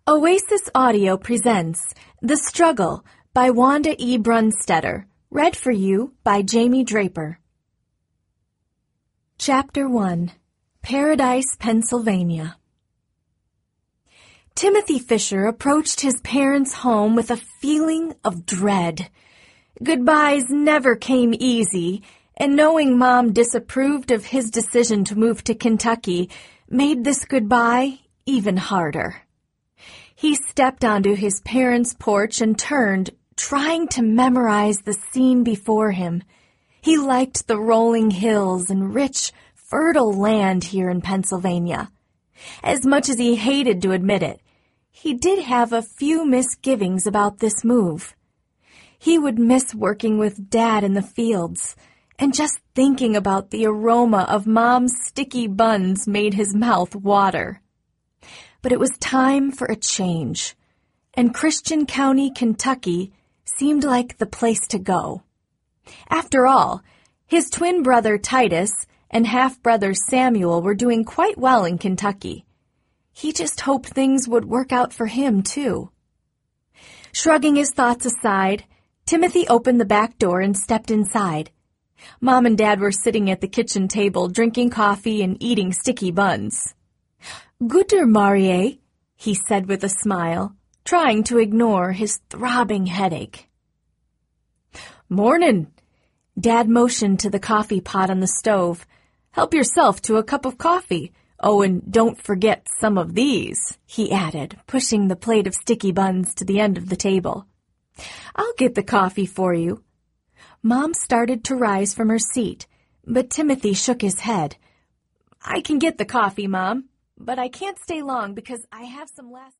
Oasis Audio presents The Struggle by Wanda E. Brunstetter, read for you by Jamie Draper. Chapter 1, Paradise, Pennsylvania. Timothy Fisher approached his parents' home with a feeling of dread. Goodbyes never came easy, and knowing Mom disapproved of his decision to move to Kentucky made this goodbye even harder. He stepped onto his parents' porch and turned, trying to memorize the scene before him. He liked the rolling hills and rich, fertile land here in Pennsylvania. As much as he hated to admit it, he did have a few misgivings about this move. He would miss working with Dad in the fields, and just thinking about the aroma of Mom's sticky buns made his mouth water. But it was time for a change, and Christian County, Kentucky seemed like the place to go. After all, his twin brother Titus and half-brother Samuel were doing quite well in Kentucky. He just hoped things would work out for him, too. Shrugging his thoughts aside, Timothy opened the back door and stepped inside. Mom and Dad were sitting at the kitchen table drinking coffee and eating sticky buns. "Guter, Marie," he said with a smile, trying to ignore his throbbing headache. "Mornin'." Dad motioned to the coffee pot on the stove. "Help yourself to a cup of coffee. Oh, and don't forget some of these," he added, pushing the plate of sticky buns to the end of the table. "I'll get the coffee for you." Mom started to rise from her seat, but Timothy shook his head. "I can get the coffee, Mom, but I can't stay long because I have some last..."